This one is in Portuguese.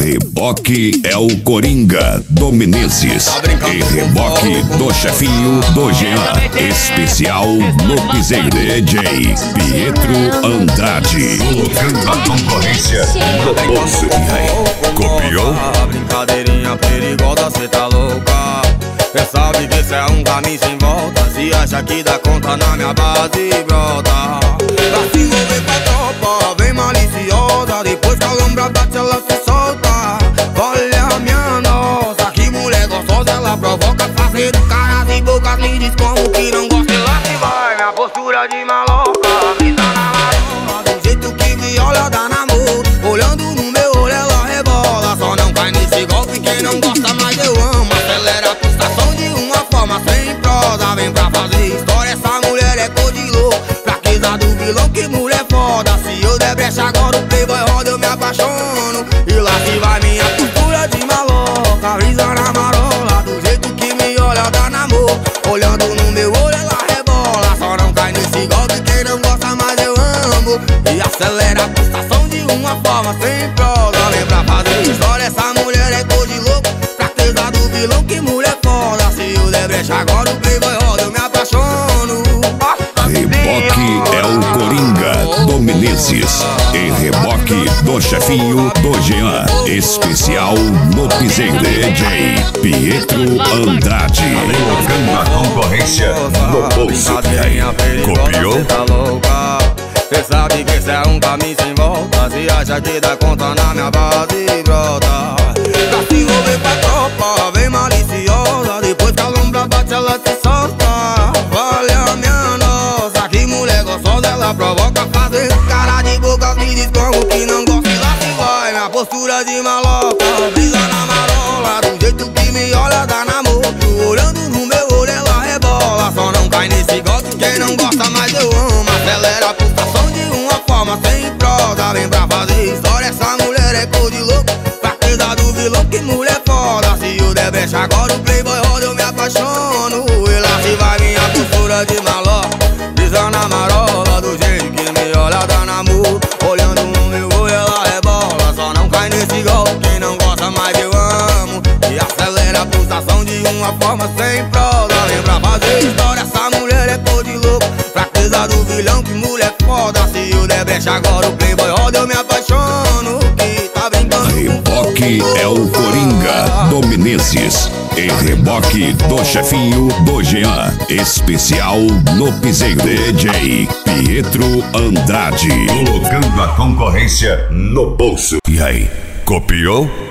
Reboque é o Coringa do Menezes e reboque do chefinho do Jean. Especial no piseiro DJ Pietro Andrade. Colocando a concorrência no bolso. E aí, copiou? Brincadeirinha perigosa, cê tá louca. Cê sabe que cê é um caminho sem volta. Se acha que dá conta na minha base, brota. Pra se envolver com a tropa, vem maliciosa. Depois que a lombra bate, ela se solta. Olha minha nossa, que mulher gostosa. Ela provoca fazer caras e bocas. Me diz como que não gosta. Ela se vai, minha postura de maloca. Brisa na marola, do jeito que me olha dá namoro. Olhando no meu olho ela rebola. Só não cai nesse golpe quem não gosta, mas eu amo. Acelera a pulsação de uma forma sem prosa. Vem pra fazer história, essa mulher é cor de louco. Fraqueza do vilão, que mulher foda. Se eu der brecha agora o playboy roda, eu me apaixono. E lá se vai minha postura de maloca. Brisa na marola, do jeito que me olha dá namoro. Olhando no meu olho ela rebola. Só não cai nesse golpe quem não gosta, mas eu amo. E acelera a pulsação de uma forma sem prosa. Vem pra fazer história, essa mulher é cor de louco. Fraqueza do vilão, que mulher foda. Se eu der brecha agora o playboy roda, eu me apaixono. Reboque é o Coringa do Menezes e reboque do chefinho do Jean. Especial no piseiro DJ Pietro Andrade. Colocando a concorrência no bolso. E aí, copiou? Cê tá louca. Cê sabe que cê é um caminho sem volta. Se acha que dá conta na minha base, brota. Pra se envolver com a tropa, vem maliciosa. Depois que a lombra bate, ela se solta. Olha minha nossa, que mulher gostosa. Ela provoca fazer cara de boca. Me diz como que não gosta. E lá se vai, minha postura de maloca. Brisa na marola, do jeito que me olha dá namoro. Olhando no meu olho ela rebola. Só não cai nesse golpe quem não gosta, mas eu amo. Acelera a pulsação de uma forma sem prosa. Vem pra fazer história, essa mulher é cor de louco. Fraqueza do vilão, que mulher foda. Se eu der brecha agora o playboy roda, eu me apaixono. E lá se vai minha postura de maloca. Brisa na marola, do jeito que me olha dá namoro. Olhando no meu olho ela rebola. Só não cai nesse golpe quem não gosta, mas eu amo. E acelera a pulsação de uma forma sem prosa. Vem pra fazer história, essa mulher é cor de louco. Fraqueza do vilão, que mulher foda. Se eu der brecha agora o playboy roda, eu me apaixono. Que tá brincando. Reboque é o Coringa do Menezes e reboque do chefinho do Jean. Especial no piseiro DJ Pietro Andrade. Colocando a concorrência no bolso. E aí, copiou?